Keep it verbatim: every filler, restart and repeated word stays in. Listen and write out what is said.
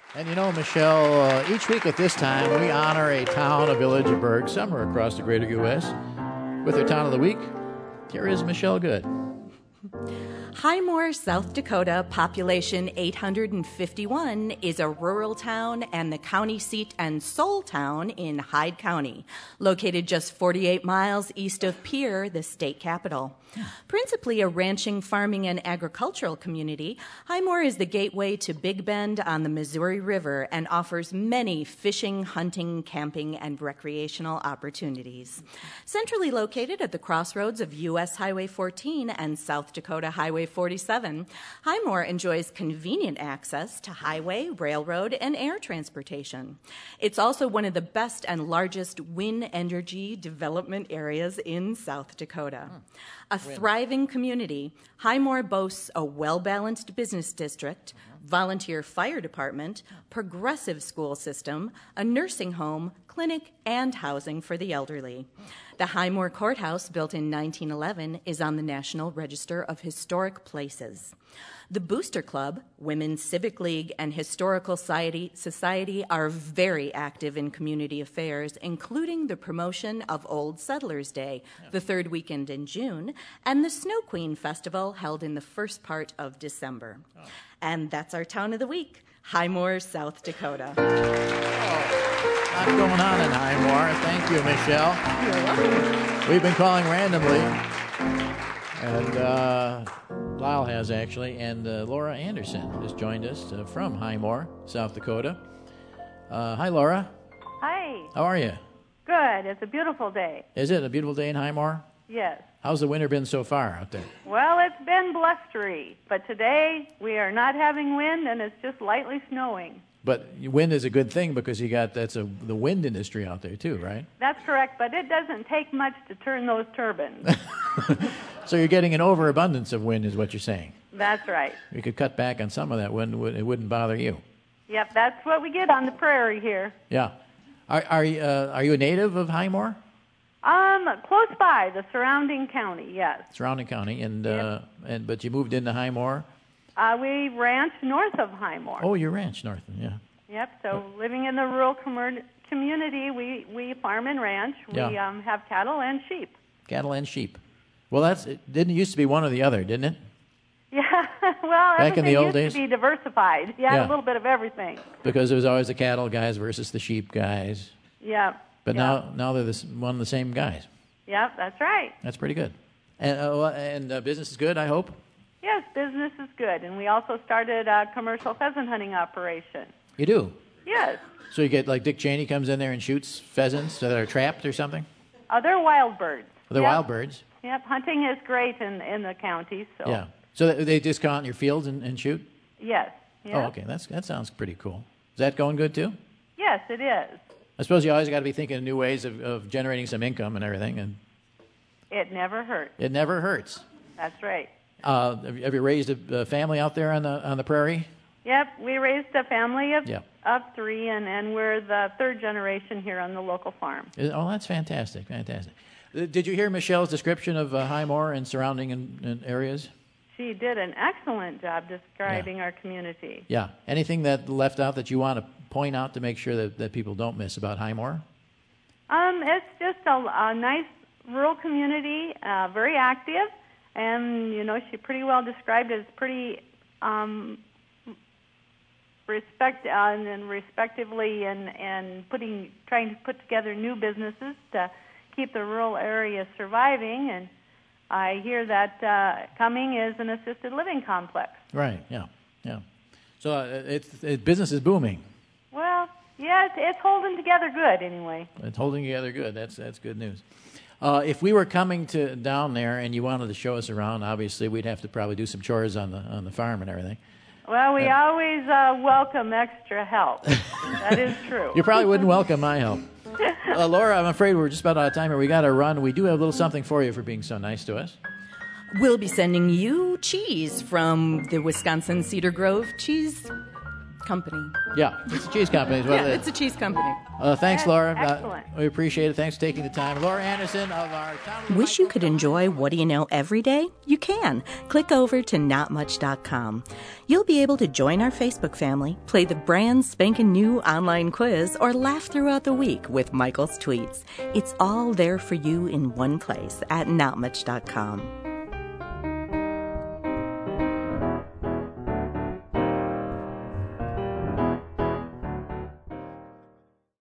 And you know, Michelle, uh, each week at this time, we honor a town, a village, a burg, somewhere across the greater U S with their town of the week. Here is Michelle Good. Highmore, South Dakota, population eight hundred fifty-one, is a rural town and the county seat and sole town in Hyde County, located just forty-eight miles east of Pierre, the state capital. Principally a ranching, farming, and agricultural community, Highmore is the gateway to Big Bend on the Missouri River and offers many fishing, hunting, camping, and recreational opportunities. Centrally located at the crossroads of U S Highway fourteen and South Dakota Highway forty-seven, Highmore enjoys convenient access to highway, railroad, and air transportation. It's also one of the best and largest wind energy development areas in South Dakota. A thriving community, Highmore boasts a well-balanced business district, volunteer fire department, progressive school system, a nursing home, clinic, and housing for the elderly. The Highmore Courthouse, built in nineteen eleven, is on the National Register of Historic Places. The Booster Club, Women's Civic League, and Historical Society, Society are very active in community affairs, including the promotion of Old Settlers Day, the third weekend in June, and the Snow Queen Festival held in the first part of December. Oh. And that's our town of the week, Highmore, South Dakota. Oh, lot going on in Highmore. Thank you, Michelle. You're welcome. We've been calling randomly, and uh, Lyle has actually, and uh, Laura Anderson has joined us uh, from Highmore, South Dakota. Uh, hi, Laura. Hi. How are you? Good. It's a beautiful day. Is it a beautiful day in Highmore? Yes. How's the winter been so far out there? Well, it's been blustery, but today we are not having wind, and it's just lightly snowing. But wind is a good thing because you got that's a the wind industry out there too, right? That's correct, but it doesn't take much to turn those turbines. So you're getting an overabundance of wind, is what you're saying. That's right. You could cut back on some of that wind; it wouldn't bother you. Yep, that's what we get on the prairie here. Yeah. Are are you uh, are you a native of Highmore? Um, close by the surrounding county, yes. Surrounding county, and Yep. uh, and but you moved into Highmore. Uh, we ranch north of Highmore. Oh, you ranch north, yeah. Yep. So living in the rural commer- community, we we farm and ranch. We Yeah. um, have cattle and sheep. Cattle and sheep. Well, that's it didn't used to be one or the other, didn't it? Yeah, well, Back in everything the old used days? to be diversified. You had Yeah. a little bit of everything. Because there was always the cattle guys versus the sheep guys. Yeah. But yeah. now now they're the, s- one of the same guys. Yep, that's right. That's pretty good. And uh, wha- and uh, business is good, I hope. Yes, business is good, and we also started a commercial pheasant hunting operation. You do. Yes. So you get like Dick Cheney comes in there and shoots pheasants that are trapped or something. Uh, they're wild birds. They're Yep. wild birds. Yep, hunting is great in in the county. So. Yeah. So th- they just go out in your fields and, and shoot. Yes. Yep. Oh, okay. That's that sounds pretty cool. Is that going good too? Yes, it is. I suppose you always got to be thinking of new ways of, of generating some income and everything, and It never hurts. it never hurts. That's right. Uh, have, you, have you raised a, a family out there on the on the prairie? Yep, we raised a family of Yeah. of three, and, and we're the third generation here on the local farm. Is- oh, that's fantastic, fantastic. Uh, Did you hear Michelle's description of uh, Highmore and surrounding in, in areas? She did an excellent job describing Yeah. our community. Yeah. Anything that left out that you want to point out to make sure that, that people don't miss about Highmore? Um, it's just a, a nice rural community, uh, very active, and you know she pretty well described it as pretty um, respect uh, and, and respectively, and and putting trying to put together new businesses to keep the rural area surviving. And I hear that uh, coming is an assisted living complex. Right. Yeah. Yeah. So uh, it's it, business is booming. Well, yeah, it's, it's holding together good anyway. It's holding together good. That's that's good news. Uh, if we were coming to down there and you wanted to show us around, obviously we'd have to probably do some chores on the on the farm and everything. Well, we Uh, always uh, welcome extra help. That is true. You probably wouldn't welcome my help. Uh, Laura, I'm afraid we're just about out of time here. We got to run. We do have a little something for you for being so nice to us. We'll be sending you cheese from the Wisconsin Cedar Grove Cheese company. Yeah, it's a cheese company. Is what Yeah, it is. it's a cheese company. Uh, thanks, Yes, Laura. excellent. Uh, we appreciate it. Thanks for taking the time. Laura Anderson of our town. Wish you could enjoy What Do You Know every day? You can. Click over to not much dot com. You'll be able to join our Facebook family, play the brand spanking new online quiz, or laugh throughout the week with Michael's tweets. It's all there for you in one place at not much dot com.